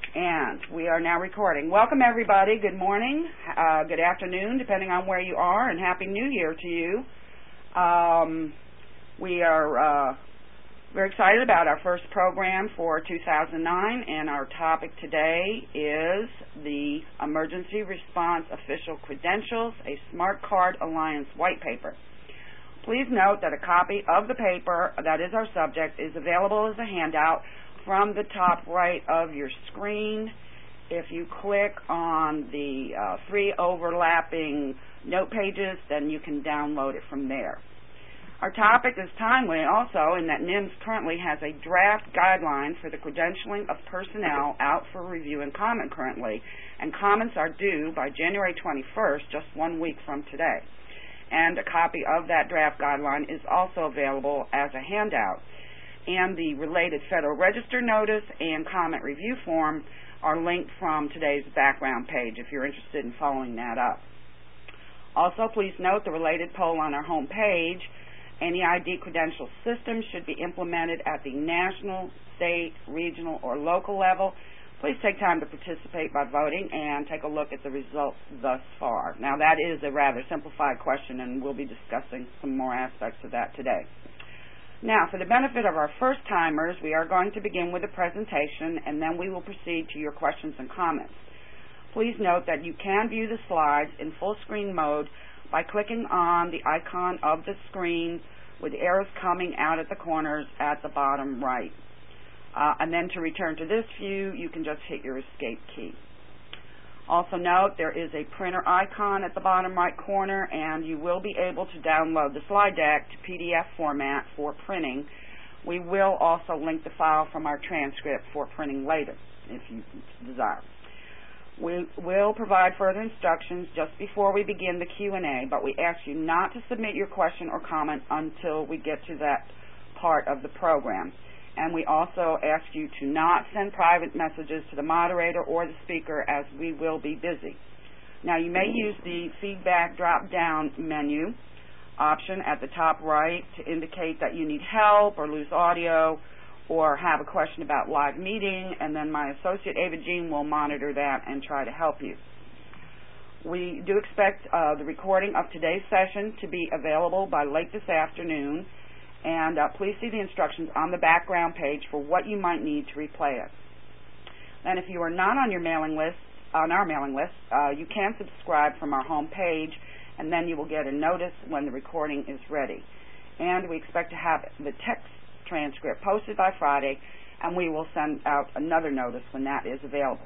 And we are now recording. Welcome, everybody. Good morning, good afternoon, depending on where you are, and Happy New Year to you. We are very excited about our first program for 2009, and our topic today is the Emergency Response Official Credentials, a Smart Card Alliance White Paper. Please note that a copy of the paper, that is our subject, is available as a handout from the top right of your screen. If you click on the three overlapping note pages, then you can download it from there. Our topic is timely also in that NIMS currently has a draft guideline for the credentialing of personnel out for review and comment currently, and comments are due by January 21st, just 1 week from today. And a copy of that draft guideline is also available as a handout. And the related Federal Register notice and comment review form are linked from today's background page if you're interested in following that up. Also, please note the related poll on our home page. Any ID credential system should be implemented at the national, state, regional, or local level. Please take time to participate by voting and take a look at the results thus far. Now, that is a rather simplified question, and we'll be discussing some more aspects of that today. Now, for the benefit of our first-timers, we are going to begin with a presentation, and then we will proceed to your questions and comments. Please note that you can view the slides in full-screen mode by clicking on the icon of the screen with arrows coming out at the corners at the bottom right. And then to return to this view, you can just hit your escape key. Also note there is a printer icon at the bottom right corner, and you will be able to download the slide deck to PDF format for printing. We will also link the file from our transcript for printing later, if you desire. We will provide further instructions just before we begin the Q&A, but we ask you not to submit your question or comment until we get to that part of the program. And we also ask you to not send private messages to the moderator or the speaker, as we will be busy. Now, you may use the feedback drop-down menu option at the top right to indicate that you need help or lose audio or have a question about live meeting, and then my associate Ava Jean will monitor that and try to help you. We do expect the recording of today's session to be available by late this afternoon, and please see the instructions on the background page for what you might need to replay it. And if you are not on your mailing list, you can subscribe from our home page, and then you will get a notice when the recording is ready. And we expect to have the text transcript posted by Friday, and we will send out another notice when that is available.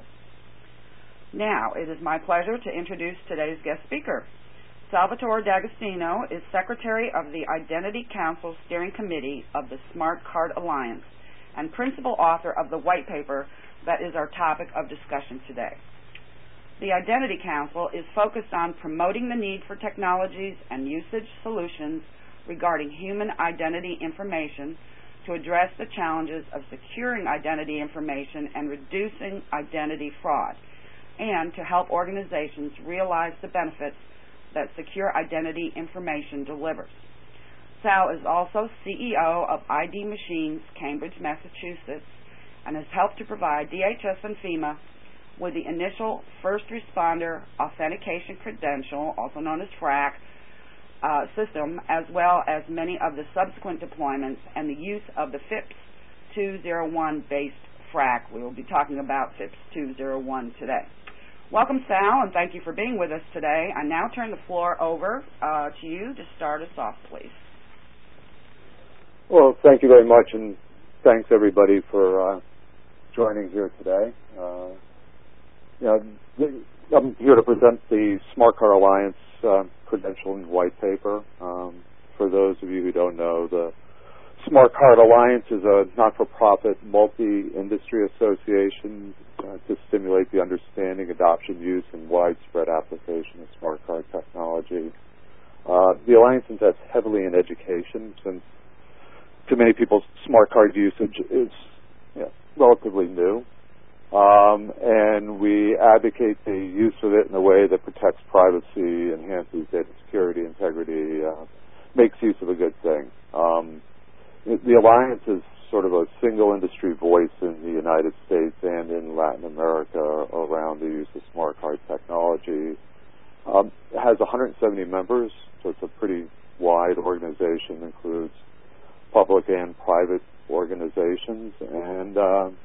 Now, it is my pleasure to introduce today's guest speaker. Salvatore D'Agostino is Secretary of the Identity Council Steering Committee of the Smart Card Alliance and principal author of the white paper that is our topic of discussion today. The Identity Council is focused on promoting the need for technologies and usage solutions regarding human identity information to address the challenges of securing identity information and reducing identity fraud, and to help organizations realize the benefits that secure identity information delivers. Sal is also CEO of ID Machines, Cambridge, Massachusetts, and has helped to provide DHS and FEMA with the initial First Responder Authentication Credential, also known as FRAC, system, as well as many of the subsequent deployments and the use of the FIPS 201-based FRAC. We will be talking about FIPS 201 today. Welcome, Sal, and thank you for being with us today. I now turn the floor over to you to start us off, please. Well, thank you very much, and thanks, everybody, for joining here today. I'm here to present the Smart Card Alliance Credentialing White Paper. For those of you who don't know, the Smart Card Alliance is a not-for-profit multi-industry association to stimulate the understanding, adoption, use, and widespread application of smart card technology. The Alliance invests heavily in education, since to many people, smart card usage is relatively new. And we advocate the use of it in a way that protects privacy, enhances data security, integrity, makes use of a good thing. The Alliance is sort of a single industry voice in the United States and in Latin America around the use of smart card technology. It has 170 members, so it's a pretty wide organization, includes public and private organizations, and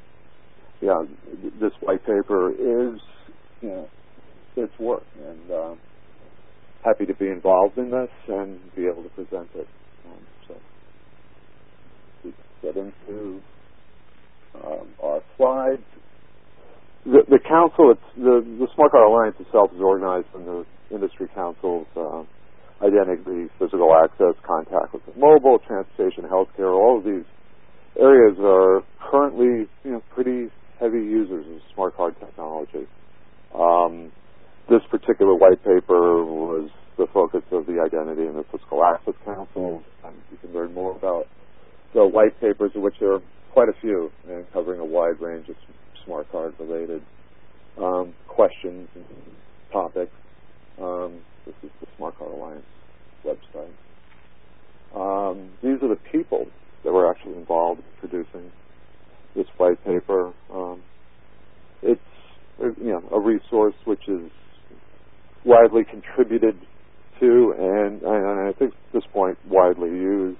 this white paper is, it's work, and happy to be involved in this and be able to present it. So we get into our slides. The council, the Smart Card Alliance itself is organized in the industry councils, identity, physical access, contactless and mobile, transportation, healthcare. All of these areas are currently, pretty heavy users of smart card technology. This particular white paper was the focus of the Identity and the Physical Access Council. You can learn more about the white papers, of which there are quite a few, and covering a wide range of smart card related questions and topics. This is the Smart Card Alliance website. These are the people that were actually involved in producing this white paper. It's a resource which is widely contributed to, and I think at this point widely used.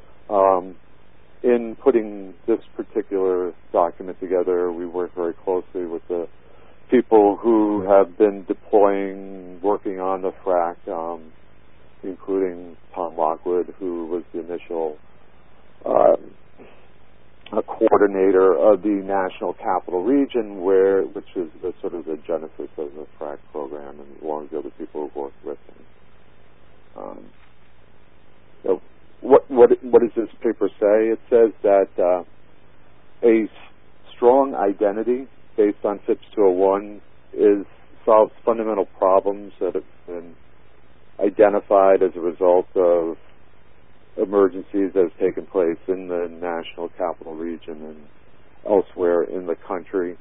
In putting this particular document together, we work very closely with the people who have been deploying, working on the FRAC, including Tom Lockwood, who was the initial coordinator of the National Capital Region, which is the sort of the genesis of the FRAC program, and along with the other people who worked with him. What does this paper say? It says that a strong identity based on FIPS 201 solves fundamental problems that have been identified as a result of emergencies that have taken place in the National Capital Region and elsewhere in the country.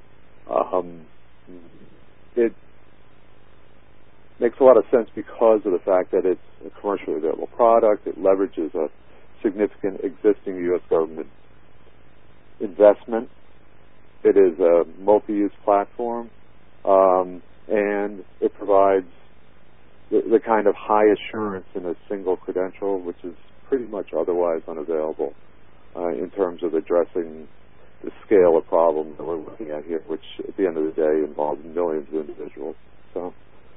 It makes a lot of sense because of the fact that it's a commercially available product. It leverages a significant existing U.S. government investment. It is a multi-use platform, and it provides the kind of high assurance in a single credential, which is pretty much otherwise unavailable in terms of addressing the scale of problems that we're looking at here, which at the end of the day involves millions of individuals. So,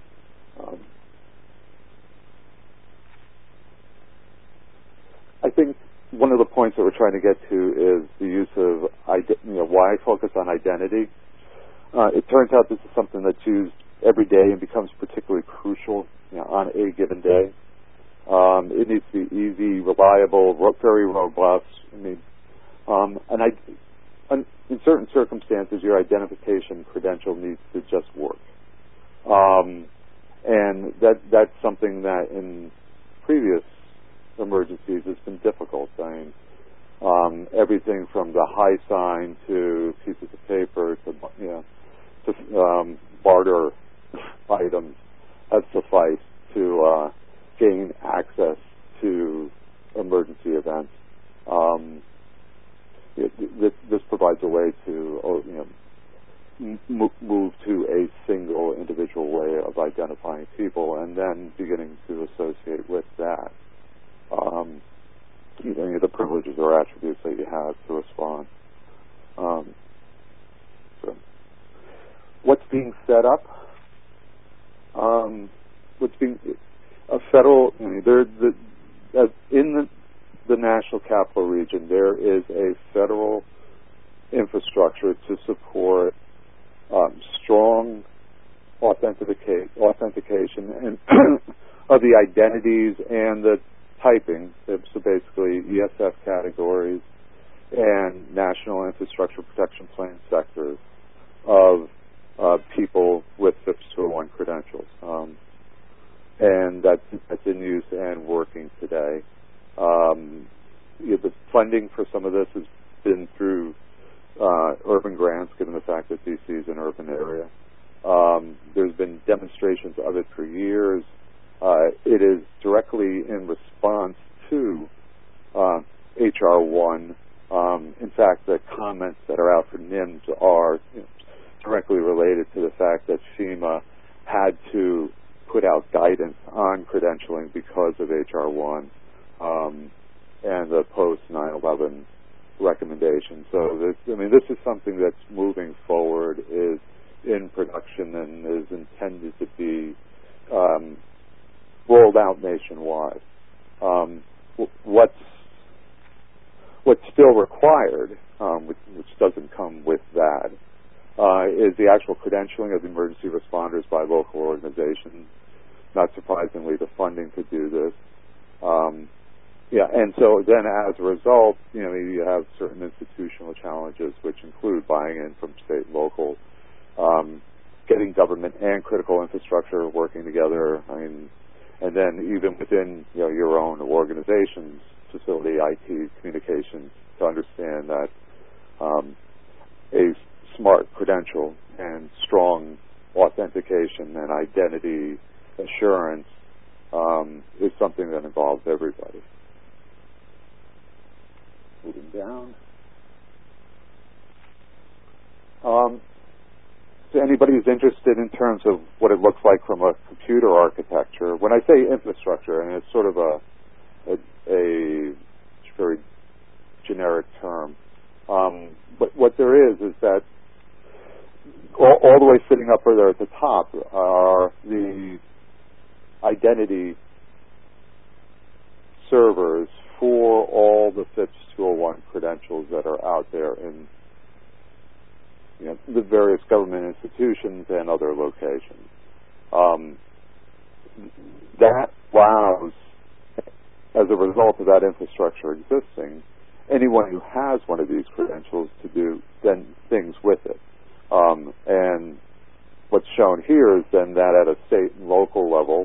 I think one of the points that we're trying to get to is the use of, why focus on identity. It turns out this is something that's used every day and becomes particularly crucial on a given day. It needs to be easy, reliable, very robust. In certain circumstances, your identification credential needs to just work. And that's something that in previous emergencies has been difficult. Everything from the high sign to pieces of paper to barter items have sufficed to gain access to emergency events. This provides a way to move to a single individual way of identifying people, and then beginning to associate with that any of the privileges or attributes that you have to respond. So what's being set up? What's being a federal? In the National Capital Region, there is a federal infrastructure to support strong authentication and of the identities and the typing, so basically ESF categories and National Infrastructure Protection Plan sectors of people with FIPS 201 credentials. And that's in use and working today. The funding for some of this has been through urban grants, given the fact that D.C. is an urban area. There's been demonstrations of it for years. It is directly in response to H.R. 1. In fact, the comments that are out for NIMS are fact that FEMA had to put out guidance on credentialing because of H.R. 1 and the post 9/11 recommendations. So this is something that's moving forward, is in production, and is intended to be rolled out nationwide. What's still required, which doesn't come with that, is the actual credentialing of emergency responders by local organizations. Not surprisingly, the funding to do this. And so then as a result, you have certain institutional challenges, which include buying in from state and local, getting government and critical infrastructure working together. And then even within your own organization's facility, IT, communications, to understand that a smart credential and strong authentication and identity assurance is something that involves everybody. Moving down. So anybody who's interested in terms of what it looks like from a computer architecture, when I say infrastructure, and it's sort of a very generic term, but what there is that all the way sitting up there at the top are the identity servers for all the FIPS 201 credentials that are out there in the various government institutions and other locations. That allows, as a result of that infrastructure existing, anyone who has one of these credentials to do then things with it. And what's shown here is then that at a state and local level,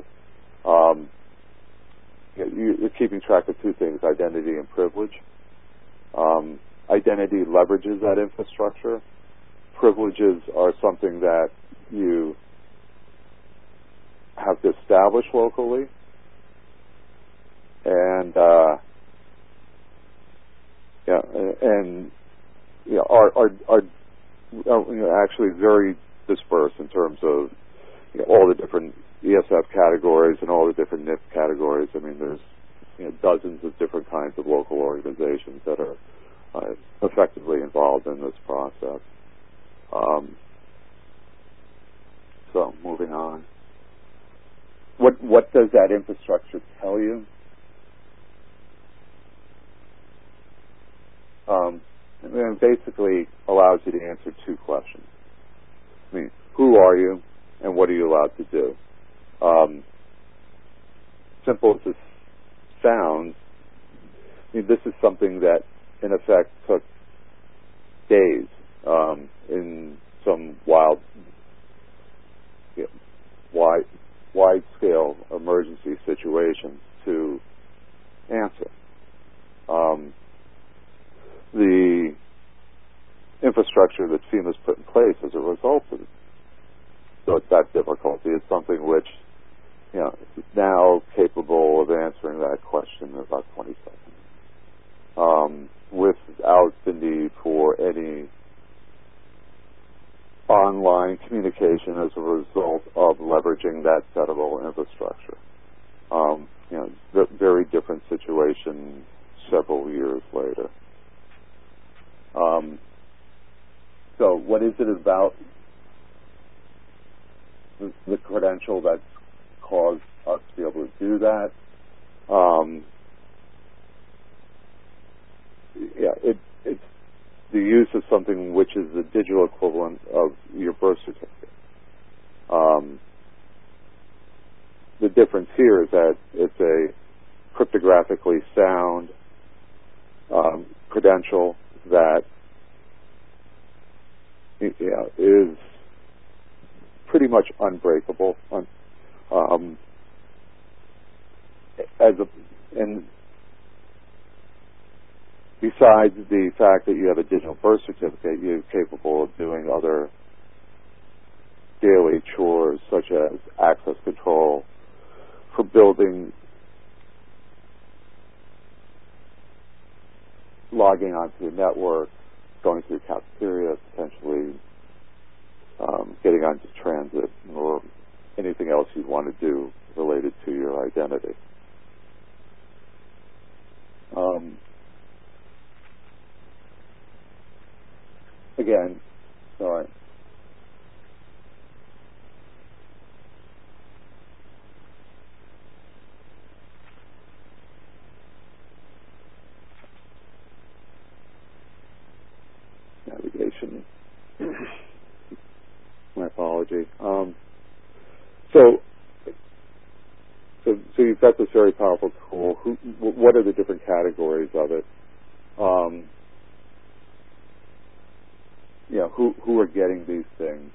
you're keeping track of two things: identity and privilege. Identity leverages that infrastructure. Privileges are something that you have to establish locally, and are actually very dispersed in terms of all the different ESF categories and all the different NIP categories. There's dozens of different kinds of local organizations that are effectively involved in this process. So moving on. What does that infrastructure tell you? It basically allows you to answer two questions. Who are you, and what are you allowed to do? Simple as this sounds, this is something that, in effect, took days in some wide-scale emergency situations to answer. The infrastructure that FEMA's put in place as a result of that difficulty is something which is now capable of answering that question in about 20 seconds, without the need for any online communication as a result of leveraging that settable infrastructure. Very different situation several years later. So what is it about the credential that's caused us to be able to do that? It's the use of something which is the digital equivalent of your birth certificate. The difference here is that it's a cryptographically sound credential that is pretty much unbreakable. And besides the fact that you have a digital birth certificate, you're capable of doing other daily chores such as access control for building, logging onto the network, going through cafeteria, potentially getting onto transit or anything else you want to do related to your identity. Again, sorry. Navigation. My apology. So you've got this very powerful tool. What are the different categories of it? Who are getting these things?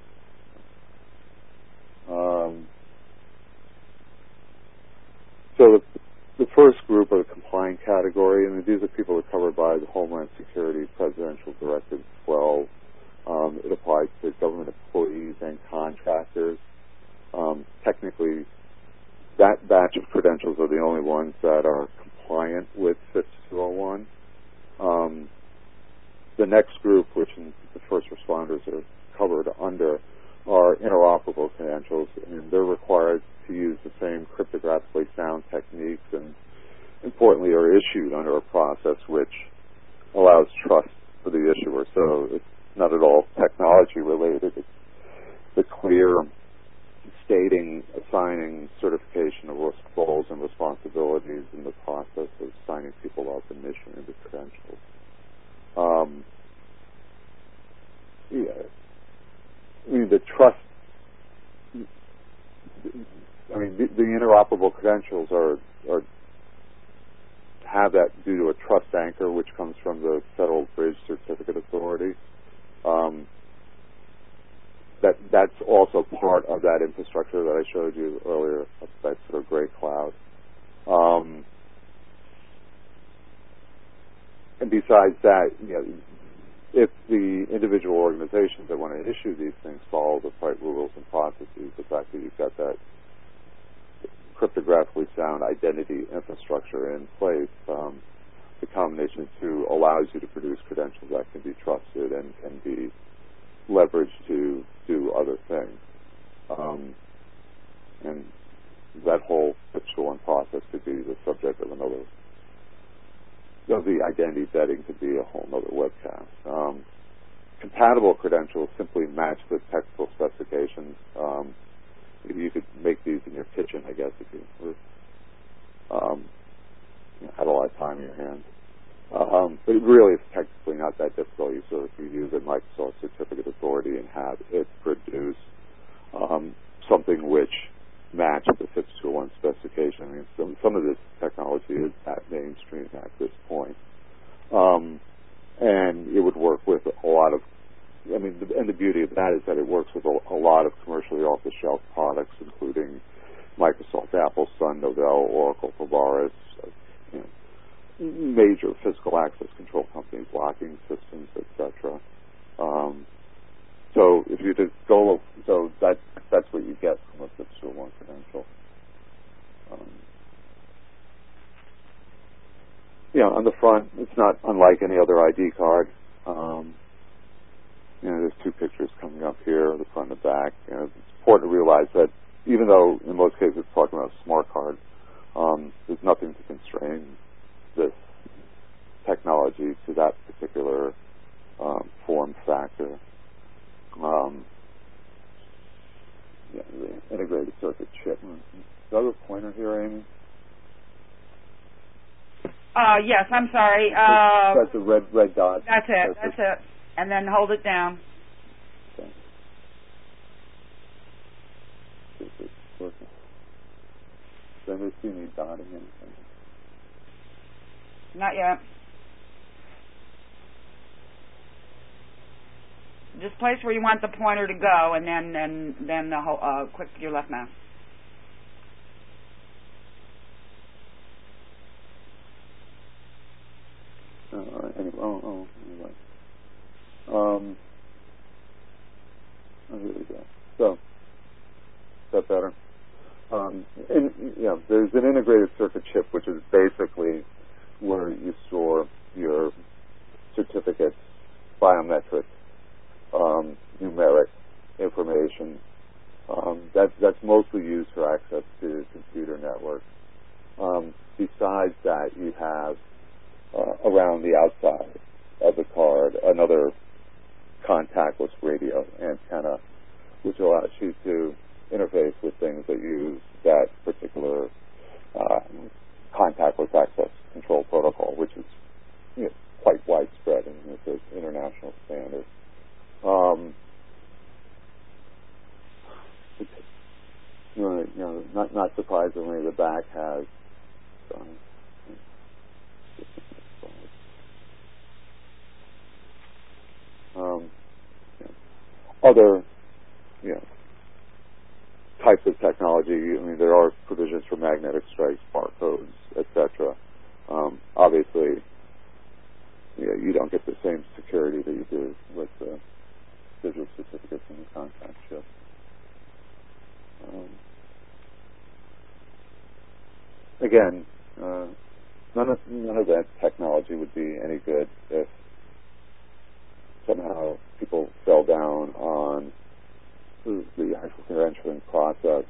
So the first group are the compliant category, and these are people that are covered by the Homeland Security Presidential Directive 12. It applies to government employees and contractors. Technically, that batch of credentials are the only ones that are compliant with FIPS 201. The next group, which the first responders are covered under, are interoperable credentials, and they're required to use the same cryptographically sound techniques and, importantly, are issued under a process which allows trust for the issuer. So it's not at all technology related. It's the clear stating, assigning certification of roles and responsibilities in the process of signing people up and issuing the credentials. The trust. The interoperable credentials have that due to a trust anchor, which comes from the Federal Bridge Certificate Authority. That's also part of that infrastructure that I showed you earlier, that sort of gray cloud. And besides that, if the individual organizations that want to issue these things follow the right rules and processes, the fact that you've got that cryptographically sound identity infrastructure in place, the combination of two allows you to produce credentials that can be trusted and can be leveraged to do other things. And that whole FIPS-1 process could be the subject of the identity vetting could be a whole other webcast. Compatible credentials simply match the technical specifications. You could make these in your kitchen, I guess, if you had a lot of time in your hands. But really, it's technically not that difficult. So if you use a Microsoft Certificate Authority and have it produce something which match the FIPS 201 specification. Some of this technology is that mainstream at this point. And it would work with a lot of, and the beauty of that is that it works with a lot of commercially off-the-shelf products, including Microsoft, Apple, Sun, Novell, Oracle, Polaris, major physical access control companies, locking systems, etc. So if you just go, that's what you get from a FIPS 201 credential. On the front, it's not unlike any other ID card. There's two pictures coming up here, the front and the back. It's important to realize that even though in most cases it's talking about a smart card, there's nothing to constrain this technology to that particular form factor. The integrated circuit chip. The other pointer here, Amy? Yes, I'm sorry. That's the red dot. That's it. And then hold it down. Okay. Does anybody see me dotting anything? Not yet. Just place where you want the pointer to go, and then the whole, click your left mouse. Anyway. Here we go. So, is that better? There's an integrated circuit chip, which is basically where you store your certificates, biometric, numeric information authentication. That's mostly used for access to computer networks. Besides that, you have around the outside of the card another contactless radio antenna, which allows you to interface with things that use that particular contactless access control protocol, which is quite widespread and it's an international standard. Not surprisingly, the back has other types of technology. I mean, there are provisions for magnetic strikes, barcodes, etc. Obviously, you don't get the same security that you do with the digital certificates in the contact chip. Again, none of that technology would be any good if somehow people fell down on the actual credentialing process.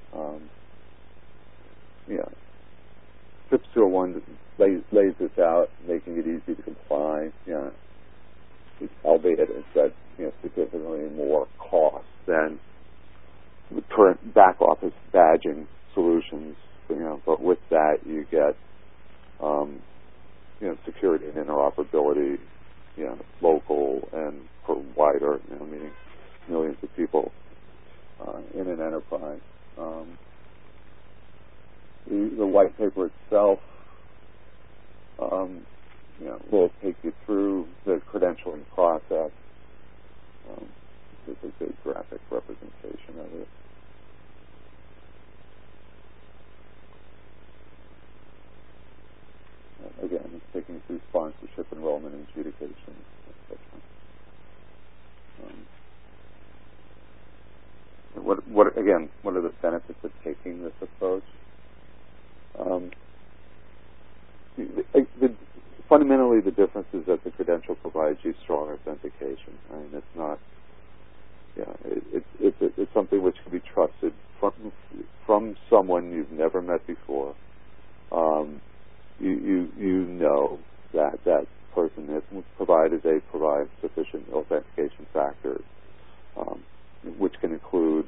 FIPS 201 lays this out, making it easy to comply. Albeit it's at significantly more cost than the current back office badging solutions. But with that you get security and interoperability, local and wider, meaning millions of people in an enterprise. The white paper itself will take you through the credentialing process. This is a graphic representation of it. Again, it's taking you through sponsorship, enrollment, and adjudication, etc. What are the benefits of taking this approach? Fundamentally, the difference is that the credential provides you strong authentication. I mean, it's not. It's something which can be trusted from someone you've never met before. You know that person has provided sufficient authentication factors, which can include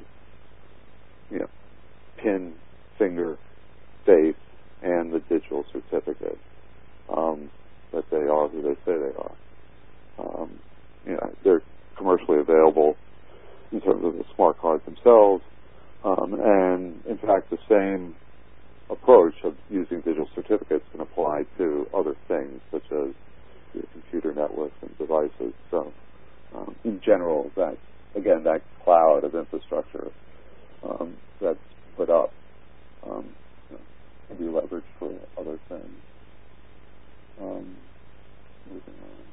PIN, finger, face, and the digital certificate, that they are who they say they are. They're commercially available in terms of the smart cards themselves, and in fact the same approach of using digital certificates can apply to other things such as your computer networks and devices. So in general, that cloud of infrastructure that's put up can be leveraged for other things. Moving on.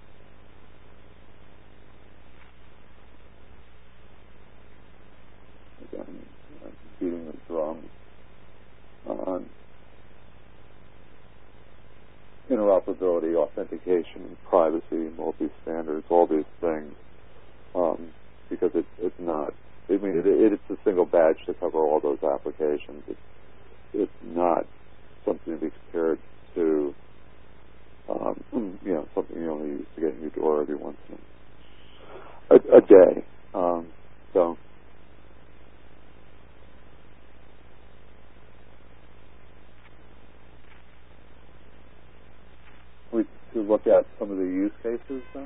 Again, beating the drum on interoperability, authentication, privacy, multi-standards, all these things, because it's not. I mean, it's a single badge to cover all those applications. It's not something to be compared to, something you only use to get in your door every once in a day. So. To look at some of the use cases then.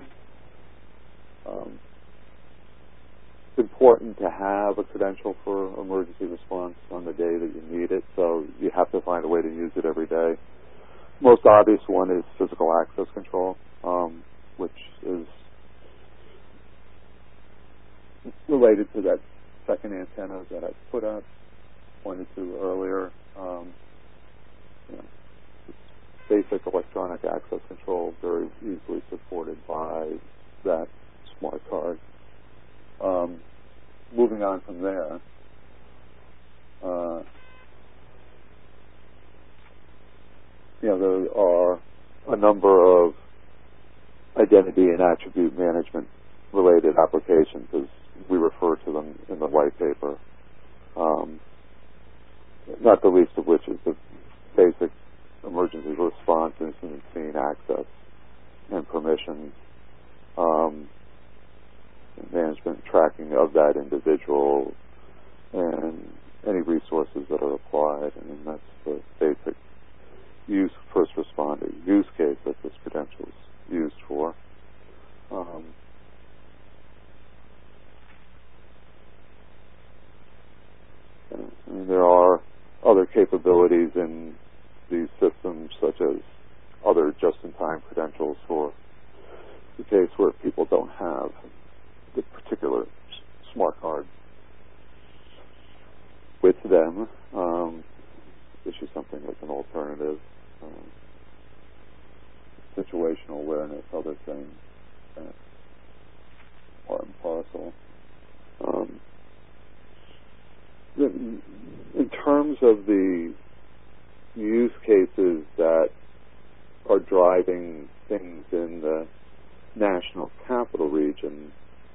It's important to have a credential for emergency response on the day that you need it, so you have to find a way to use it every day. Most obvious one is physical access control, which is related to that second antenna that I pointed to earlier. Basic electronic access control, very easily supported by that smart card. Moving on from there, there are a number of identity and attribute management related applications, as we refer to them in the white paper, not the least of which is the basic emergency response, incident scene access and permissions, management tracking of that individual, and any resources that are applied. And that's the basic first responder use case that this credential is used for. And there are other capabilities in these systems, such as other just-in-time credentials for the case where people don't have the particular smart card with them. Issue something as an alternative. Situational awareness, other things, part and parcel. In terms of the use cases that are driving things in the National Capital Region,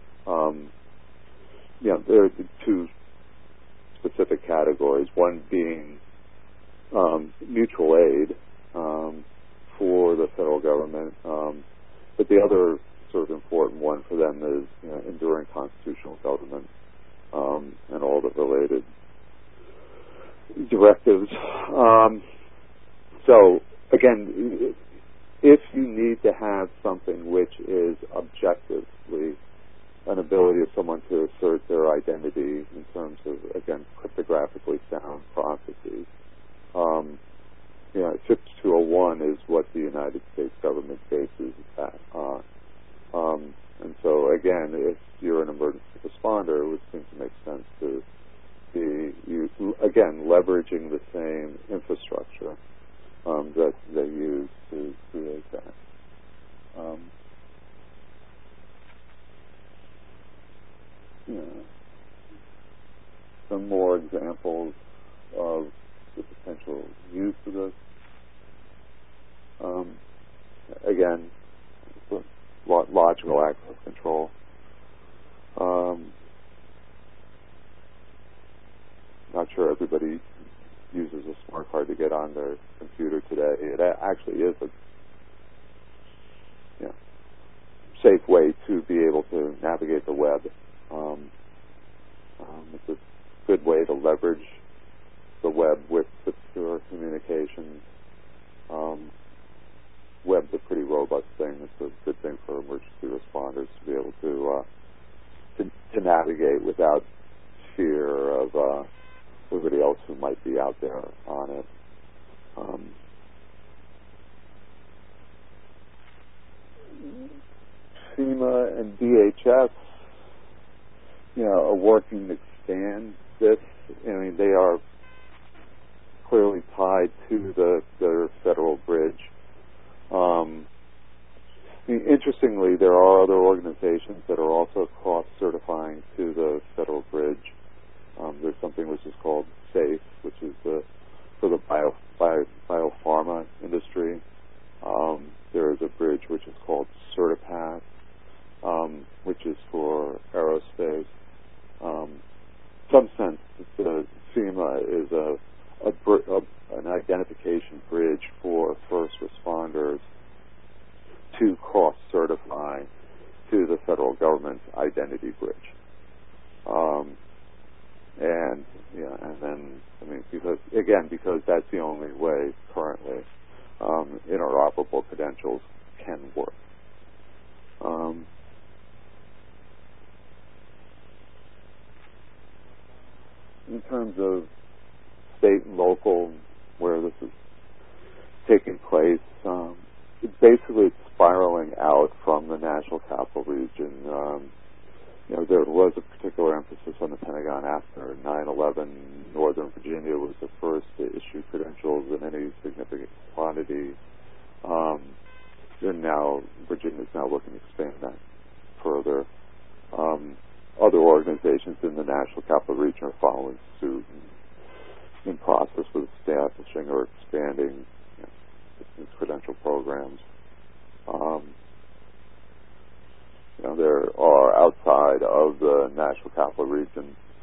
there are two specific categories. One being mutual aid for the federal government, but the other sort of important one for them is enduring constitutional government and all the related directives. So again, if you need to have something which is objectively an ability of someone to assert their identity in terms of, again, cryptographically sound processes, 5201 is what the United States government bases that on. And so, again, if you're an emergency responder, it would seem to make sense to be, again, leveraging the same infrastructure that they use to create that. Some more examples of the potential use of this. Again, logical access control. Not sure everybody uses a smart card to get on their computer today. It actually is a safe way to be able to navigate the web. It's a good way to leverage the web with secure communications. Web's a pretty robust thing. It's a good thing for emergency responders to be able to navigate without fear of everybody else who might be out there on it. FEMA and DHS, are working to expand this. I mean, they are clearly tied to the federal bridge. Interestingly, there are other organizations that are also cross-certifying to the federal bridge. There's something which is called SAFE, which is for the biopharma industry. There is a bridge which is called CertiPath, which is for aerospace. In some sense, the FEMA is an identification bridge for first responders to cross-certify to the federal government's identity bridge. And then, because that's the only way currently interoperable credentials can work. In terms of state and local, where this is taking place, it's spiraling out from the National Capital Region. There was a particular emphasis on the Pentagon after 9/11. Northern Virginia was the first to issue credentials in any significant quantity. Virginia is now looking to expand that further. Other organizations in the National Capital Region are following suit and in process with establishing or expanding its credential programs. There are outside of the National Capital Region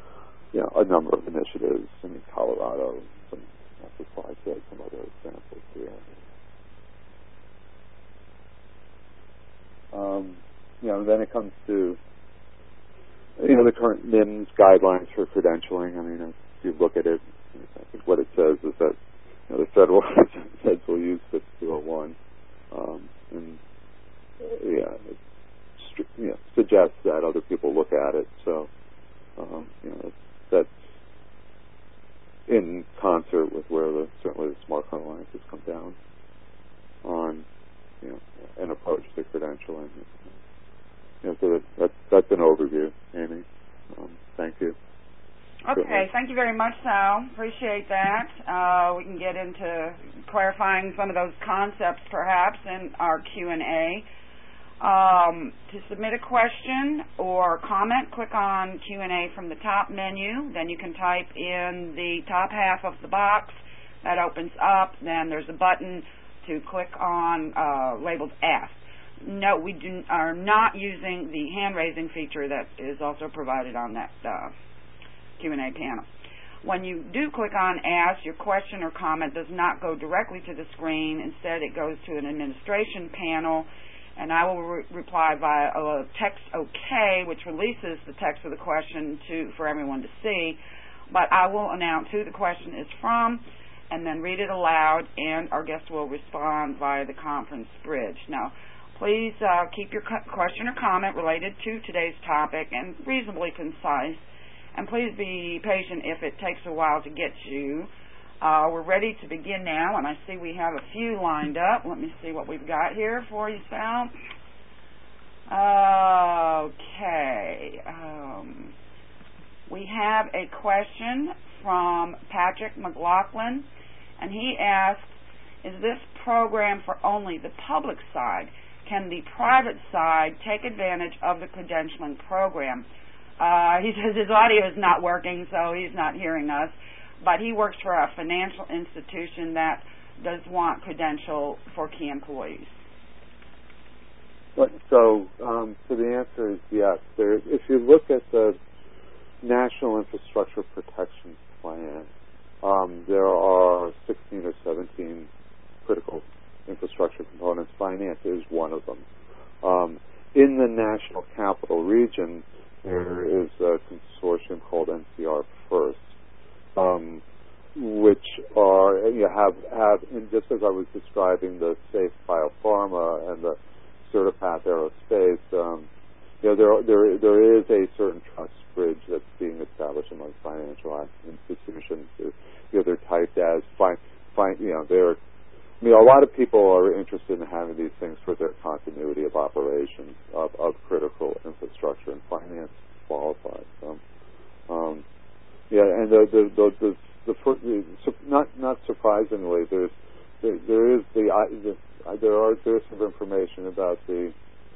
a number of initiatives. I mean, Colorado, some supply side, some other examples here. Then it comes to the current NIMS guidelines for credentialing. I mean, if you look at it, I think what it says is that the federal feds will use 5201, and it suggests that other people look at it. So that's in concert with where certainly the Smart Card Alliance has come down on an approach to credentialing. So that's an overview, Amy. Thank you. Okay, thank you very much, Sal. Appreciate that. We can get into clarifying some of those concepts, perhaps, in our Q&A. To submit a question or comment, click on Q&A from the top menu. Then you can type in the top half of the box. That opens up. Then there's a button to click on labeled Ask. No, we are not using the hand-raising feature that is also provided on that Q&A panel. When you do click on Ask, your question or comment does not go directly to the screen. Instead, it goes to an administration panel, and I will reply via a text OK, which releases the text of the question for everyone to see. But I will announce who the question is from and then read it aloud, and our guest will respond via the conference bridge. Now, please keep your question or comment related to today's topic and reasonably concise. And please be patient if it takes a while to get you. We're ready to begin now, and I see we have a few lined up. Let me see what we've got here for you, Sal. Okay. We have a question from Patrick McLaughlin, and he asks, is this program for only the public side? Can the private side take advantage of the credentialing program? He says his audio is not working, so he's not hearing us, but he works for a financial institution that does want credential for key employees. So the answer is yes. If you look at the National Infrastructure Protection Plan, there are 16 or 17 critical infrastructure components. Finance is one of them. In the National Capital Region, there is a consortium called NCR First, which have just as I was describing the Safe Biopharma and the Certipath Aerospace, there is a certain trust bridge that's being established among financial institutions. They're typed as a lot of people are interested in having these things for their continuity of operations of critical infrastructure, and finance qualifies. Not surprisingly, there's some information about the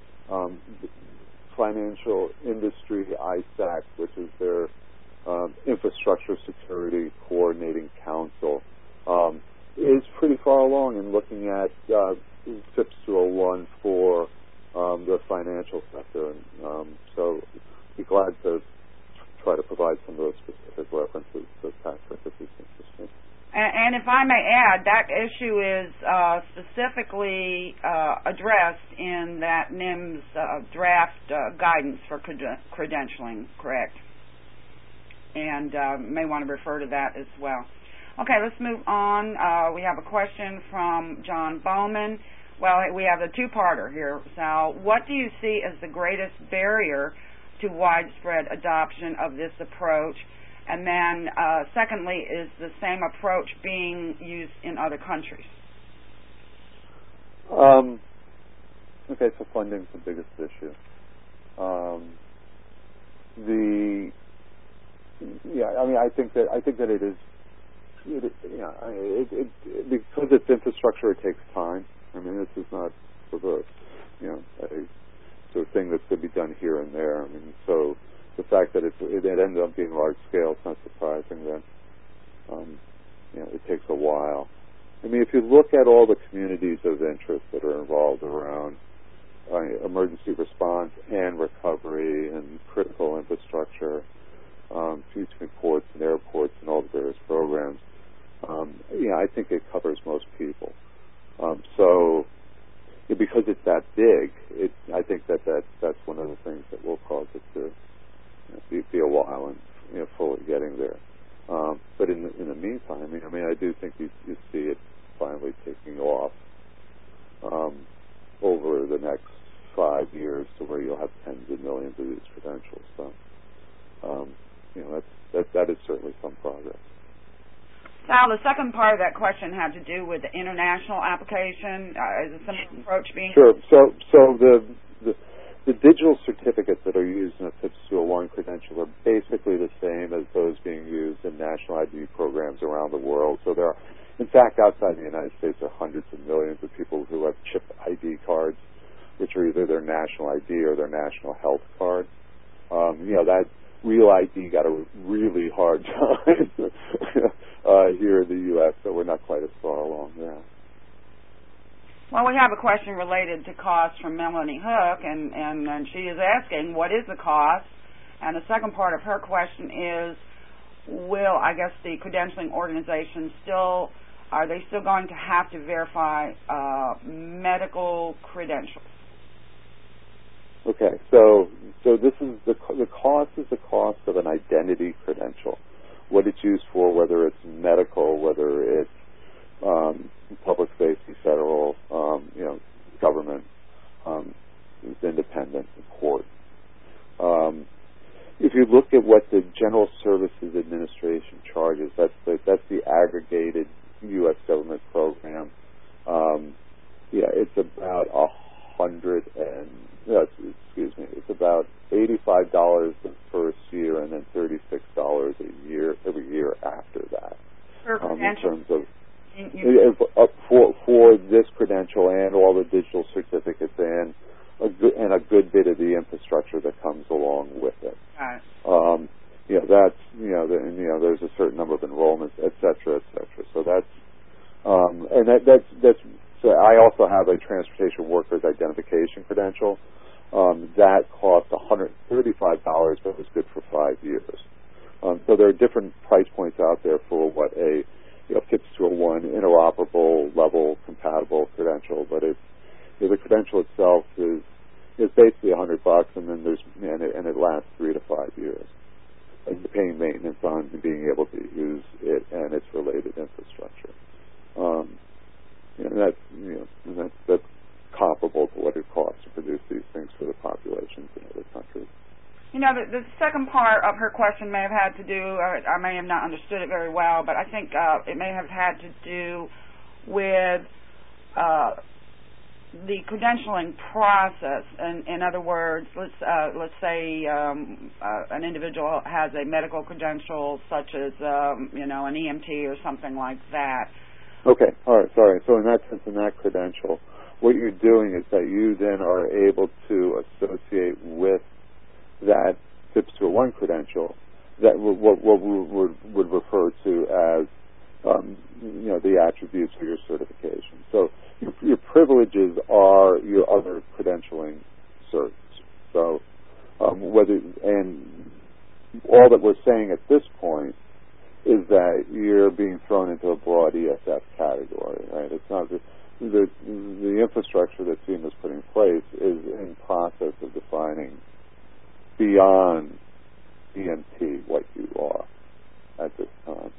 Financial Industry ISAC, which is their Infrastructure Security Coordinating Council. Is pretty far along in looking at FIPS 201 for the financial sector, and so be glad to try to provide some of those specific references to Patrick if he's interested. And if I may add, that issue is specifically addressed in that NIMS draft guidance for credentialing, correct? And may want to refer to that as well. Okay, let's move on. We have a question from John Bowman. Well, we have a two-parter here, Sal. What do you see as the greatest barrier to widespread adoption of this approach? And then, secondly, is the same approach being used in other countries? Okay, so funding's the biggest issue. I think that it is. Because it's infrastructure, it takes time. I mean, this is not sort of a sort of thing that's going to be done here and there. I mean, so the fact that it ended up being large scale, it's not surprising that it takes a while. I mean, if you look at all the communities of interest that are involved around emergency response and recovery and critical infrastructure, between ports and airports and all the various programs, I think it covers most people. So because it's that big, I think that's one of the things that will cause it to be a while and fully getting there. But in the meantime, I do think you see it finally taking off over the next 5 years to where you'll have tens of millions of these credentials. So, that is certainly some progress. Sal, the second part of that question had to do with the international application. Is a simple approach being... Sure. So the digital certificates that are used in a FIPS 201 credential are basically the same as those being used in national ID programs around the world. So there are, in fact, outside the United States, there are hundreds of millions of people who have chip ID cards, which are either their national ID or their national health card. That Real ID got a really hard time here in the U.S., so we're not quite as far along there. Well, we have a question related to cost from Melanie Hook, and she is asking, what is the cost? And the second part of her question is, will, I guess, the credentialing organization are they still going to have to verify medical credentials? Okay, so this is the cost is the cost of an identity credential. What it's used for, whether it's medical, whether it's public safety, federal, government, it's independent, court. If you look at what the General Services Administration charges, that's the aggregated U.S. government program. It's about it's about $85 the first year, and then $36 a year every year after that. In terms of for this credential and all the digital certificates and a good bit of the infrastructure that comes along with it. There's a certain number of enrollments, et cetera, et cetera. So that's. So I also have a transportation workers identification credential that cost $135, but was good for 5 years. So there are different price points out there for what a FIPS 201 interoperable level compatible credential, but the credential itself is basically $100, and then it lasts 3 to 5 years. And you're paying maintenance on being able to use it and its related infrastructure. That's comparable to what it costs to produce these things for the populations in other countries. The second part of her question may have had to do, I may have not understood it very well, but I think it may have had to do with the credentialing process. In other words, let's say an individual has a medical credential such as an EMT or something like that. Okay, all right, sorry. So in that sense, in that credential, what you're doing is that you then are able to associate with that FIPS 201 credential that what we would refer to as the attributes of your certification. So your privileges are your other credentialing certs. So and all that we're saying at this point is that you're being thrown into a broad ESF category, right? It's not the infrastructure that FEMA is putting in place is in process of defining beyond EMT what you are at this time.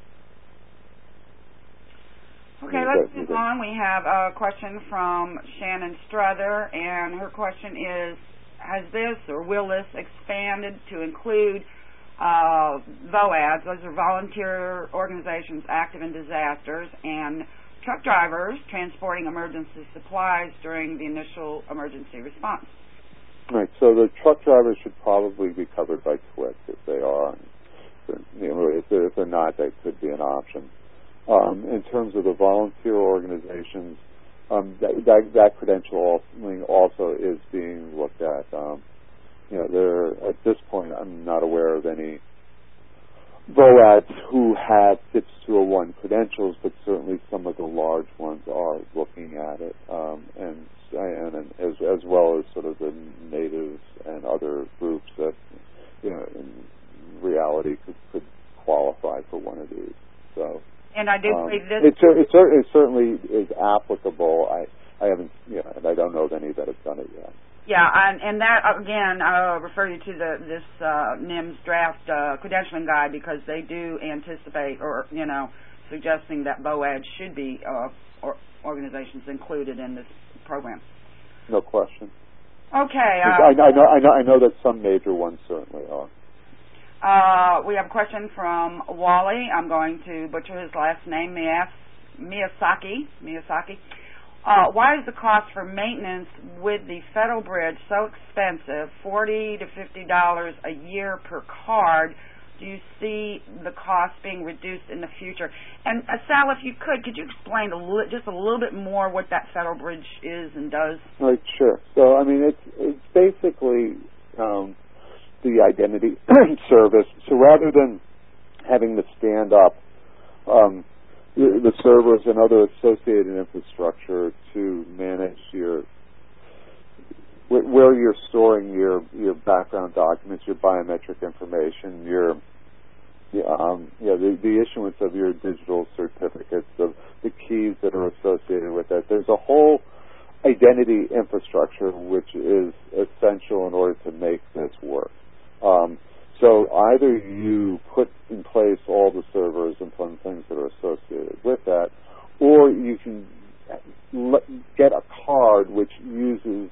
Okay, let's move on. We have a question from Shannon Struther, and her question is, has this or will this expanded to include VOADs, those are volunteer organizations active in disasters, and truck drivers transporting emergency supplies during the initial emergency response? Right, so the truck drivers should probably be covered by TWIC if they are. If they're not, that could be an option. In terms of the volunteer organizations, that credential also is being looked at. At this point, I'm not aware of any VOADs who have FIPS 201 credentials, but certainly some of the large ones are looking at it, and as well as sort of the natives and other groups that reality could qualify for one of these. So, and I do believe this. It certainly is applicable. I haven't, and I don't know of any that have done it yet. Yeah, and that again, I'll refer you to this NIMS draft credentialing guide, because they do anticipate, or suggesting that BOAD should be organizations included in this program. No question. Okay. I know that some major ones certainly are. We have a question from Wally. I'm going to butcher his last name, Miyasaki. Why is the cost for maintenance with the Federal Bridge so expensive, $40 to $50 a year per card? Do you see the cost being reduced in the future? And Sal, if you could you explain just a little bit more what that Federal Bridge is and does? Right, sure. So, I mean, it's basically the identity service. So rather than having to stand up the servers and other associated infrastructure to manage where you're storing your background documents, your biometric information, the issuance of your digital certificates, the keys that are associated with that. There's a whole identity infrastructure which is essential in order to make this work. So either you put in place all the servers and fun things that are associated with that, or you can get a card which uses,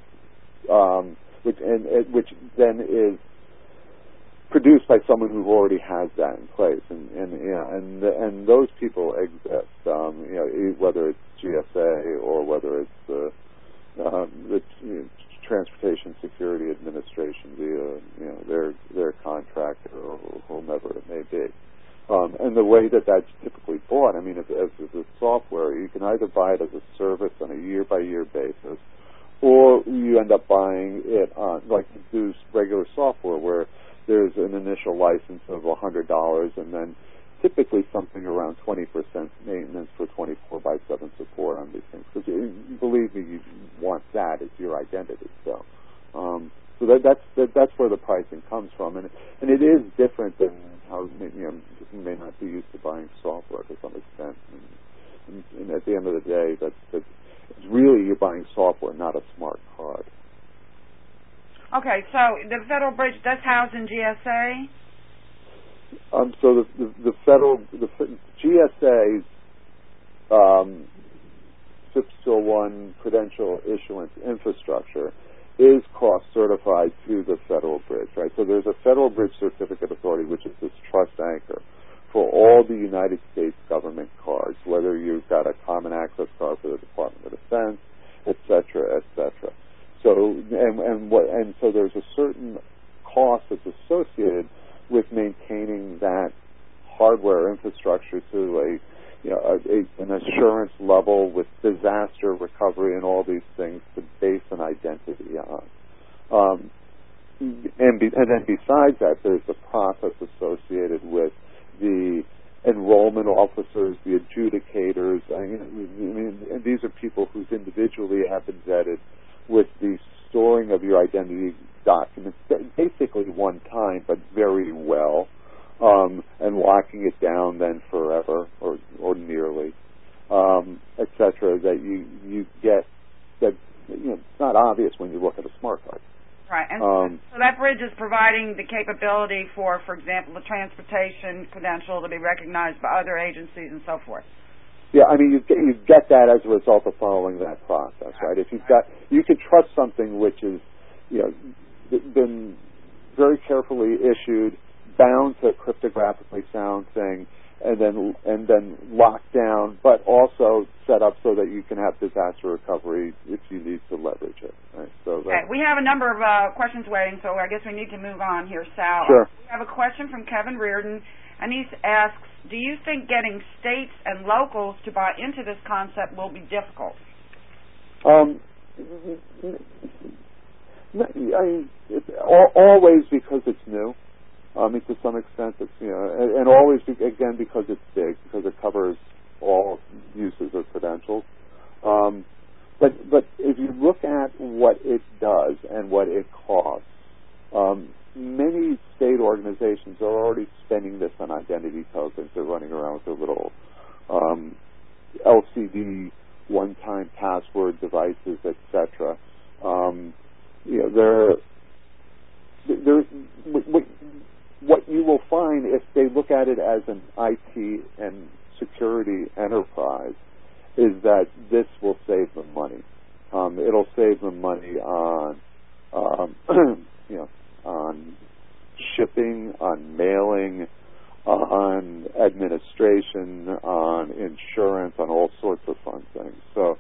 which then is produced by someone who already has that in place, and those people exist. Whether it's GSA or whether it's the Transportation Security Administration via their contractor or whomever it may be. And the way that's typically bought, I mean, as a software, you can either buy it as a service on a year-by-year basis, or you end up buying it on, like you do regular software, where there's an initial license of $100 and then typically something around 20% maintenance for 24/7 support on these things. Because believe me, you want that as your identity. So that's where the pricing comes from, and it is different than how you may not be used to buying software to some extent. And at the end of the day, it's really you're buying software, not a smart card. Okay, so the Federal Bridge does house in GSA. So the GSA's FIPS-01 credential issuance infrastructure is cross-certified to the Federal Bridge, right? So there's a Federal Bridge Certificate Authority, which is this trust anchor for all the United States government cards, whether you've got a common access card for the Department of Defense, et cetera, et cetera. So so there's a certain cost that's associated with maintaining that hardware infrastructure to an assurance level with disaster recovery and all these things to base an identity on. And then besides that, there's the process associated with the enrollment officers, the adjudicators. And these are people who's individually have been vetted with the storing of your identity documents, basically one time, but very well, and locking it down then forever or nearly, et cetera, that you get that it's not obvious when you look at a smart card. Right, and so that bridge is providing the capability for example, the transportation credential to be recognized by other agencies and so forth. Yeah, I mean, you get that as a result of following that process, right? If you can trust something which is, been very carefully issued, bound to a cryptographically sound thing, and then locked down, but also set up so that you can have disaster recovery if you need to leverage it. Right? So okay, we have a number of questions waiting, so I guess we need to move on here, Sal. Sure. We have a question from Kevin Reardon, and he asks, do you think getting states and locals to buy into this concept will be difficult? Always, because it's new. To some extent, it's and always again because it's big, because it covers all uses of credentials. But if you look at what it does and what it costs, many state organizations organizations are already spending this on identity tokens. They're running around with their little LCD one-time password devices, etc. What you will find if they look at it as an IT and security enterprise is that this will save them money. It'll save them money on on shipping, on mailing, on administration, on insurance, on all sorts of fun things. So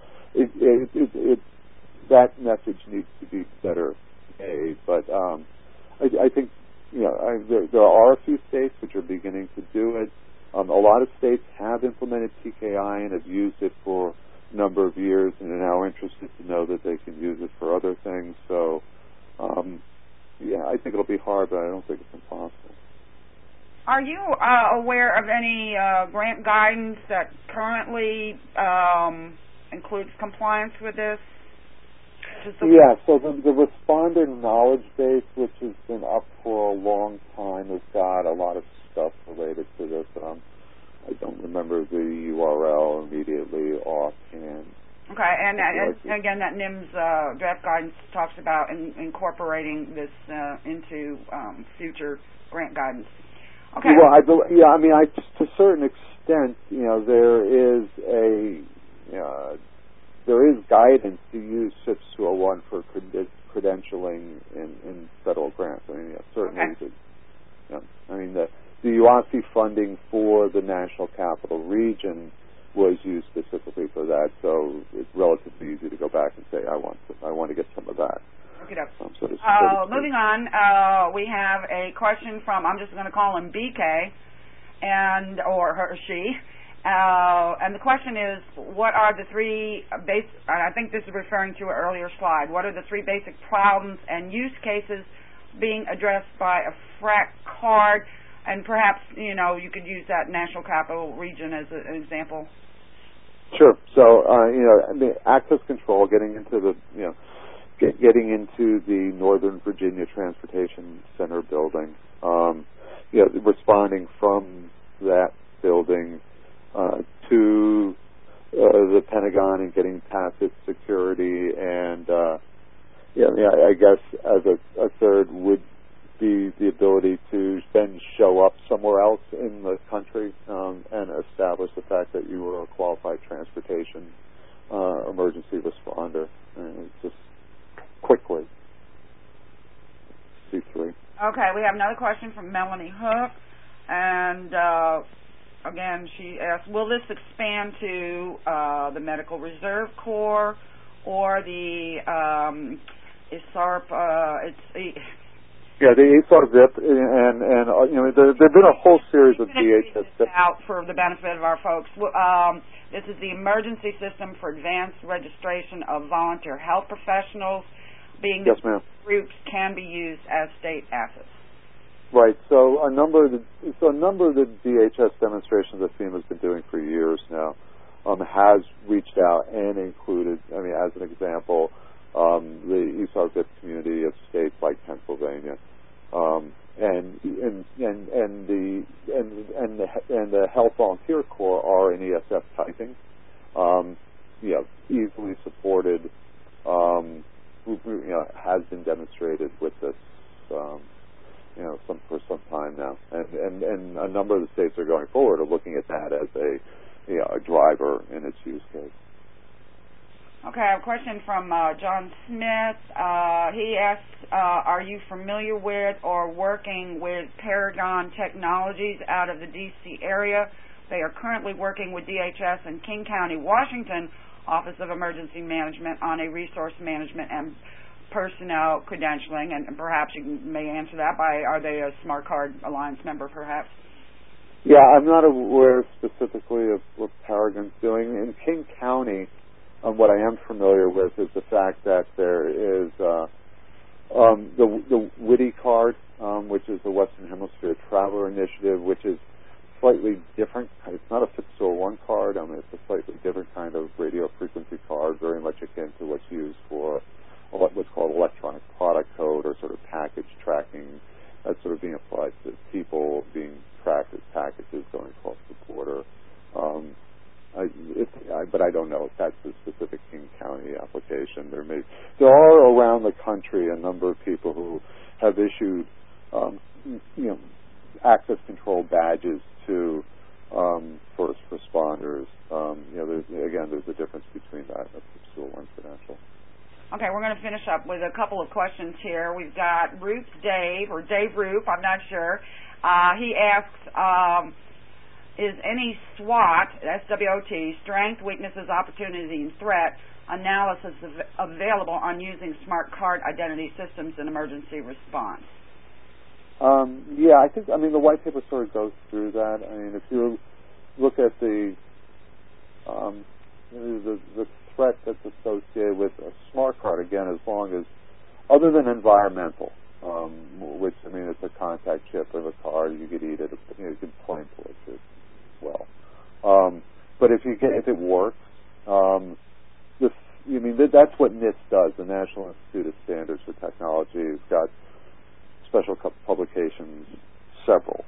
that message needs to be better made. But I think there are a few states which are beginning to do it. A lot of states have implemented PKI and have used it for a number of years and are now interested to know that they can use it for other things. So, I think it'll be hard, but I don't think it's impossible. Are you aware of any grant guidance that currently includes compliance with this? Yeah, so the responder knowledge base, which has been up for a long time, has got a lot of stuff related to this. I don't remember the URL immediately offhand. Okay, and again, that NIMS draft guidance talks about incorporating this into future grant guidance. Okay. Well, to a certain extent, there is guidance to use SIPS 201 for credentialing in federal grants. Certainly. Okay. The UASI funding for the National Capital Region was used specifically for that, so it's relatively easy to go back and say, I want to get some of that. Okay. Moving on, we have a question from, I'm just going to call him BK, or her, she. And the question is, what are the three I think this is referring to an earlier slide, what are the three basic problems and use cases being addressed by a FRAC card? And perhaps, you could use that National Capital Region as an example. Sure. So, access control, getting into the Northern Virginia Transportation Center building, responding from that building to the Pentagon and getting past its security, and I guess as a third would be the ability to then show up somewhere else in the country and establish the fact that you were a qualified transportation emergency responder, just quickly. C3. Okay, we have another question from Melanie Hook, and again, she asked, will this expand to the Medical Reserve Corps or the ISARP? The ISARP VIP, and there've been a whole series of DHS out for the benefit of our folks. This is the Emergency System for Advanced Registration of Volunteer Health Professionals, being yes, ma'am. Groups can be used as state assets. Right. So a number of the DHS demonstrations that FEMA's been doing for years now has reached out and included. As an example, the ESAR VIP community of states like Pennsylvania, and the Health Volunteer Corps are in ESF typing, easily supported. Has been demonstrated with this, for some time now, and a number of the states are going forward are looking at that as a driver in its use case. Okay, I have a question from John Smith. He asks, are you familiar with or working with Paragon Technologies out of the D.C. area? They are currently working with DHS and King County, Washington, Office of Emergency Management on a resource management and personnel credentialing, and perhaps you may answer that by, are they a Smart Card Alliance member, perhaps? Yeah, I'm not aware specifically of what Paragon's doing. In King County, what I am familiar with is the fact that there is the WITI card, which is the Western Hemisphere Traveler Initiative, which is slightly different. It's not a SIPS 201 card. It's a slightly different kind of radio frequency card, very much akin to what's used for what's called electronic product code or sort of package tracking that's sort of being applied to people being tracked as packages going across the border. But I don't know if that's a specific King County application. There are around the country a number of people who have issued, access control badges to first responders. There's a difference between that and a FIPS 201 credential. Okay, we're going to finish up with a couple of questions here. We've got Roop Dave, or Dave Roop, I'm not sure. He asks, is any SWOT, S-W-O-T, strength, weaknesses, opportunity, and threat analysis available on using smart card identity systems in emergency response? The white paper sort of goes through that. I mean, if you look at the threat that's associated with a smart card, again, as long as, other than environmental, which, it's a contact chip of a card, you could eat it, you could point towards it as well. But if it works, that's what NIST does, the National Institute of Standards for Technology. It's got special publications, several,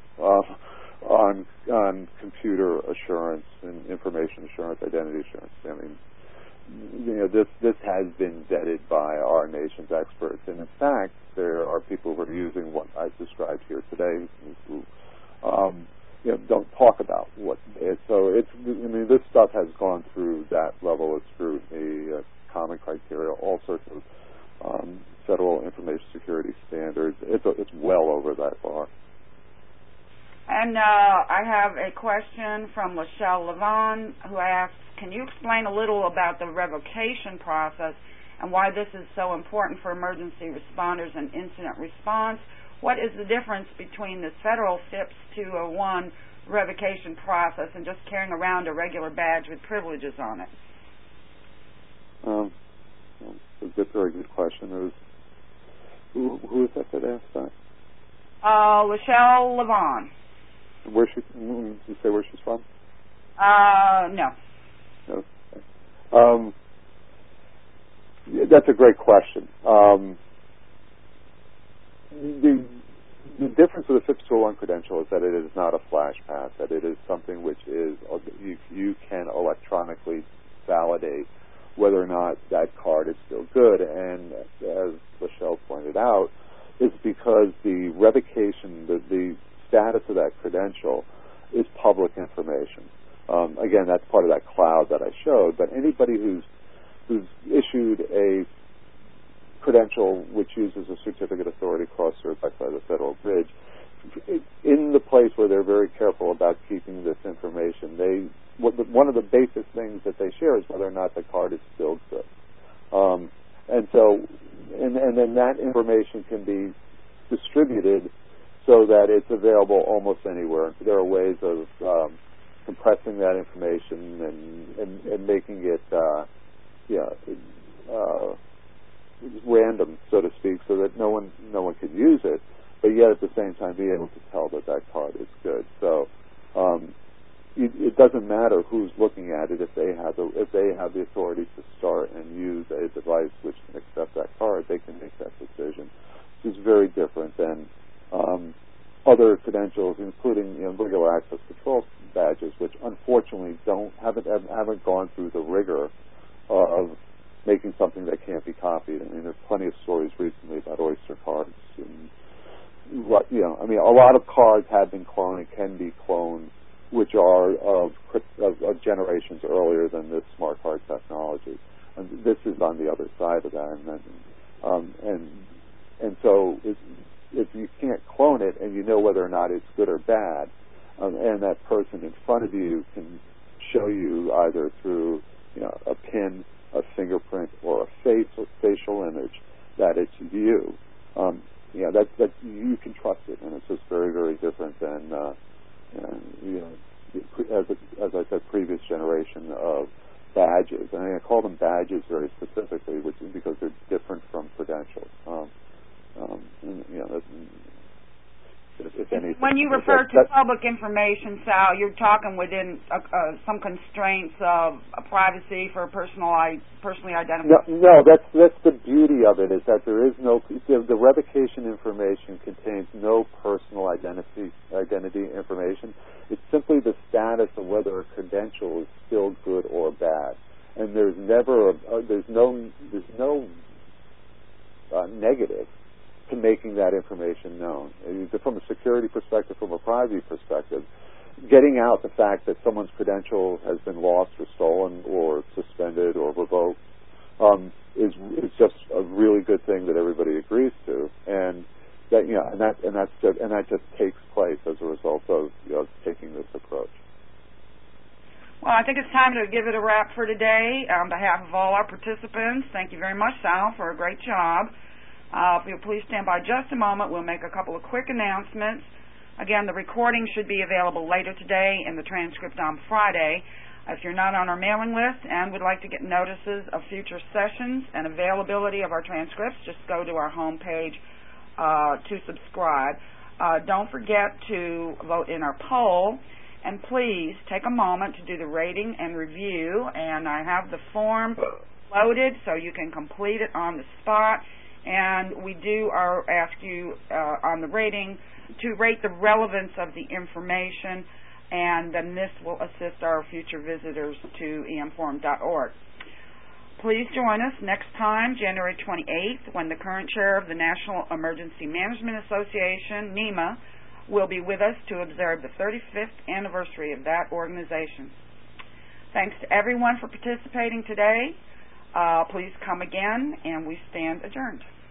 on computer assurance and information assurance, identity assurance. This has been vetted by our nation's experts, and in fact, there are people who are using what I've described here today who don't talk about what it is. So this stuff has gone through that level of scrutiny, common criteria, all sorts of federal information security standards. It's well over that bar. And I have a question from Lachelle Levon, who asks, can you explain a little about the revocation process and why this is so important for emergency responders and incident response? What is the difference between the federal FIPS 201 revocation process and just carrying around a regular badge with privileges on it? It's a very good question. Who is that asked that? Lachelle Levon. Did you say where she's from? No. Okay. That's a great question. The difference with the FIPS 201 credential is that it is not a flash pass, that it is something which is you can electronically validate whether or not that card is still good. And as Lachelle pointed out, it's because the revocation, the status of that credential is public information. Again, that's part of that cloud that I showed. But anybody who's issued a credential which uses a certificate authority cross-certified by the Federal Bridge, in the place where they're very careful about keeping this information, one of the basic things that they share is whether or not the card is still good. And then that information can be distributed so that it's available almost anywhere. There are ways of compressing that information and making it random, so to speak, so that no one could use it, but yet at the same time be able to tell that card is good. So it doesn't matter who's looking at it if they have the authority to start and use a device which can accept that card, they can make that decision. It's very different than other credentials, including regular access control badges, which unfortunately haven't gone through the rigor of making something that can't be copied. There's plenty of stories recently about Oyster cards, and a lot of cards have been cloned and can be cloned, which are of generations earlier than this smart card technology. And this is on the other side of that, and so if you can't clone it and you know whether or not it's good or bad, and that person in front of you can show you either through a pin, a fingerprint, or a facial image that it's you, that you can trust it, and it's just very, very different than as I said, previous generation of badges. And I call them badges very specifically, which is because they're different from credentials. if anything. When you refer to public information, Sal, you're talking within some constraints of privacy for personally identified. No, that's the beauty of it, is that there is no, the revocation information contains no personal identity information. It's simply the status of whether a credential is still good or bad, and there's never there's no negative to making that information known. From a security perspective, from a privacy perspective, getting out the fact that someone's credential has been lost or stolen or suspended or revoked is just a really good thing that everybody agrees to, and that just takes place as a result of taking this approach. Well, I think it's time to give it a wrap for today. On behalf of all our participants, thank you very much, Sal, for a great job. If you'll please stand by just a moment, we'll make a couple of quick announcements. Again, the recording should be available later today and the transcript on Friday. If you're not on our mailing list and would like to get notices of future sessions and availability of our transcripts, just go to our homepage to subscribe. Don't forget to vote in our poll, and please take a moment to do the rating and review. And I have the form loaded so you can complete it on the spot. And we do ask you on the rating to rate the relevance of the information, and then this will assist our future visitors to emforum.org. Please join us next time, January 28th, when the current chair of the National Emergency Management Association, NEMA, will be with us to observe the 35th anniversary of that organization. Thanks to everyone for participating today. Please come again, and we stand adjourned.